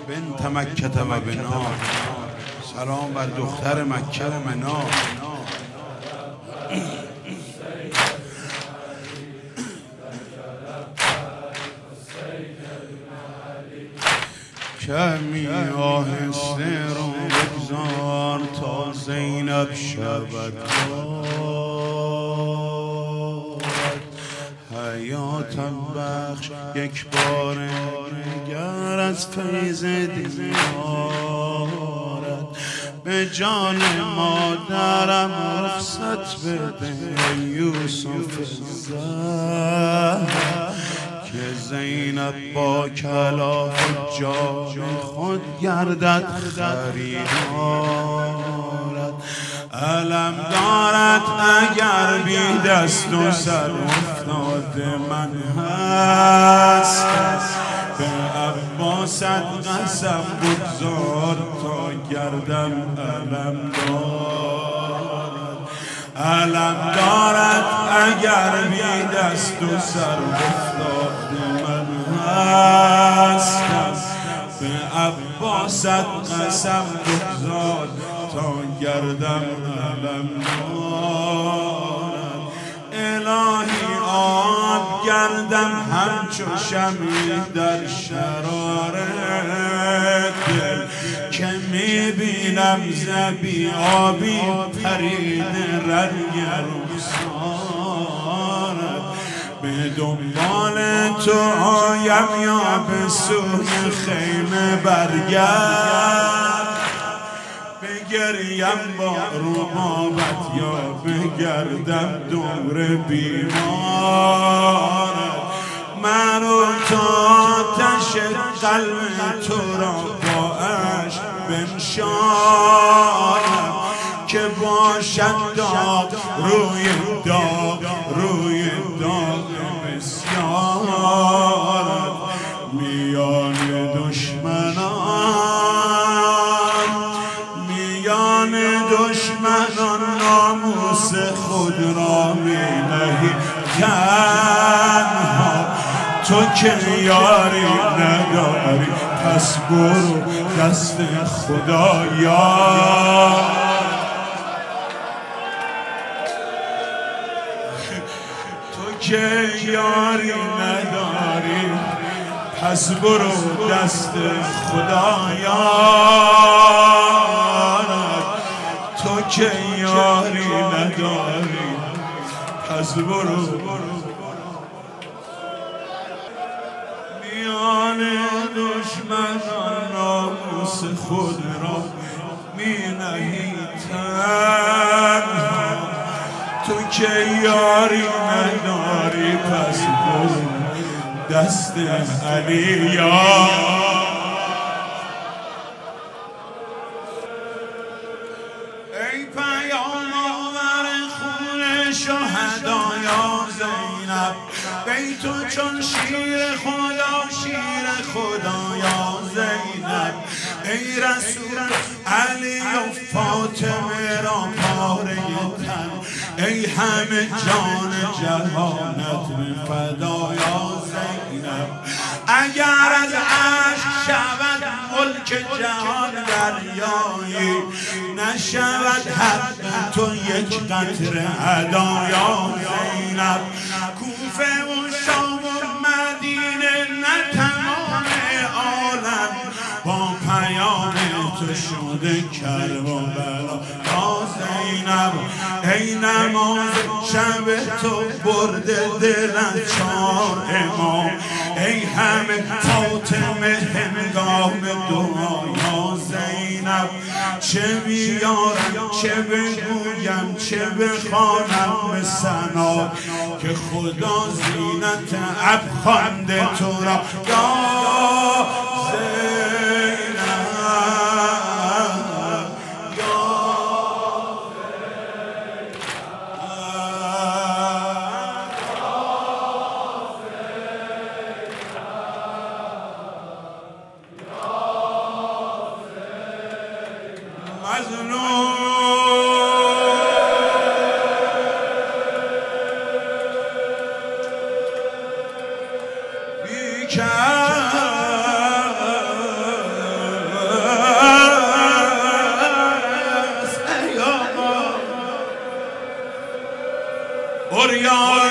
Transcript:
بنت مکه و بنا، سلام بر دختر مکه و منا. کمی آهسته رو بگذار تا زینب شود حیاتم بخش یک بار دیگر از فیض دیدارت، به جان مادرم رخصت بده یوسف زهر، که زینب با کلاف جان خود گردد خریدارت. علم دارد اگر بی دست و سر افتاد من هست، به عباست قسم بگذار تا گردم علم دارد. علم دارد اگر بی دست و سر افتاد من هست، به عباست قسم بگذار تا گردم علم دارد. الهی آب گردم همچو شمعی در شرار دل، که میبینم زبی آبی پرید رنگ رخسارت. به دنبال تو آیم یا به سوی خیمه برگرد، بگریم با ربابت یا بگردم دور بیمارت. من و تا آتش قلب تو را با عشق بنشانم، که باشد داغ روی داغ روی داغ بسیارت. میان دشمنان ناموس خود را می نهی تنها، تو که یاری نداری پس برو دست خدایا. تو که یاری نداری پس برو دست خدایا. تو که یاری نداری پس برو. میان دشمنان ناموس خود را می نهی تنها، تو که یاری نداری پس برو دست علیا. ای پیام آور خون شهدا یا زینب، بیت تو چون شیر خدا شیر خدا یا زینب. ای رسول علی و فاطمه را پاره تن، ای همه جان جهانت به فدا یا زینب. اگر از عشق شود ملک جهان دریایی، نشود حق تو یک قطره ادا یا زینب. کوفه و شام و مدینه نه تمام عالم، با پیام تو شده کربلا یا زینب. ای نماز شب تو برده دل از چار امام، ای همه فاطمه هنگام دعا یا زینب. چه بیارم چه بگویم چه بخوانم به ثنا، که خدا زینت اب خوانده تو را یا فریاد